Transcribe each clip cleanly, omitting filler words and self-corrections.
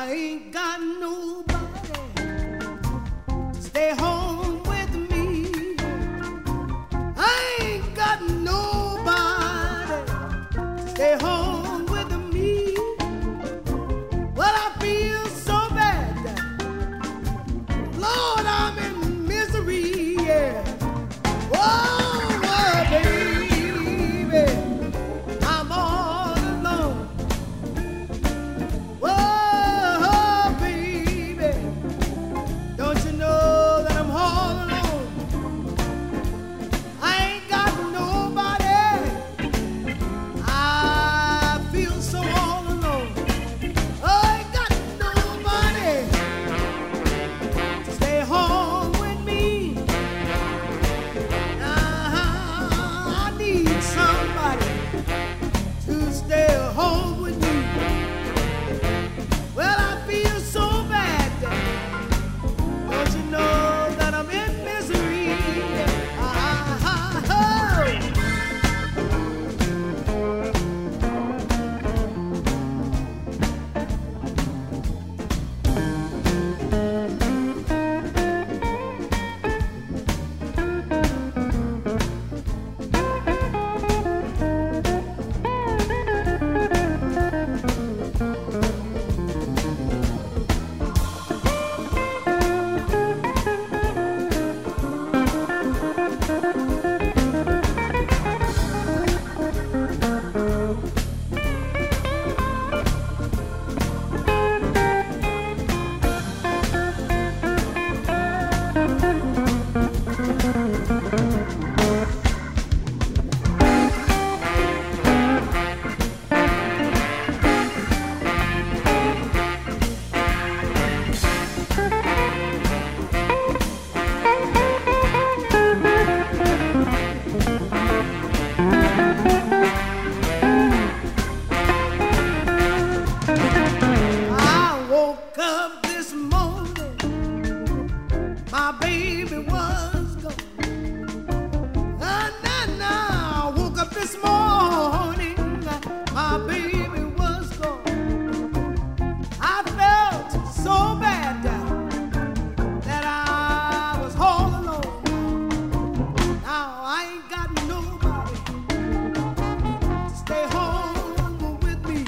I ain't got nobody to stay home with me. I ain't got nobody to stay home with me. Well, I feel so bad. Lord, I'm in misery, yeah. Oh, baby, I'm all alone. Oh, baby, don't you know that I'm all alone? I ain't got nobody. I feel so all alone. I ain't got nobody to stay home with me. I need somebody to stay home with me. Well, I feel so bad. Don't you know that I'm in misery? I woke up this morning, my baby was gone. I woke up this morning, my baby was gone. I felt so bad that I was all alone. Now I ain't got nobody to stay home with me.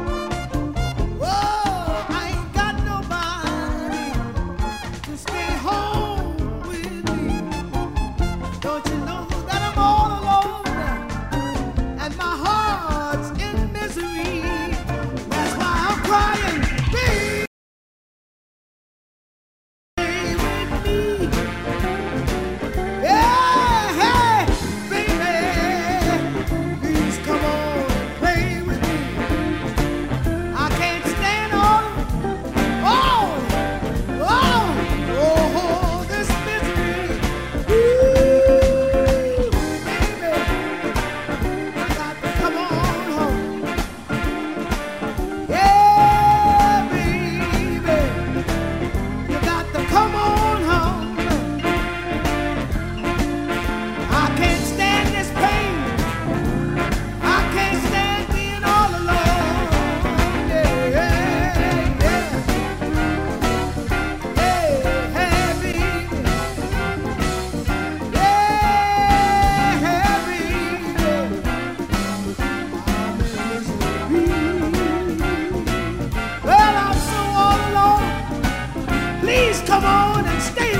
Oh, I ain't got nobody to stay home with me. Don't you know that I'm all alone and my heart's in misery? That's why I'm crying. Stay with me. Yeah, hey, baby, please come on and play with me. I can't stand this misery. Ooh, baby, you got to come on home. Yeah, baby, you got to come on home. I can't stand this pain. I can't stand being all alone. Yeah, yeah, yeah. Hey, hey, baby. Yeah, hey, baby. I'm in misery. Well, I'm so all alone. Please come on and stay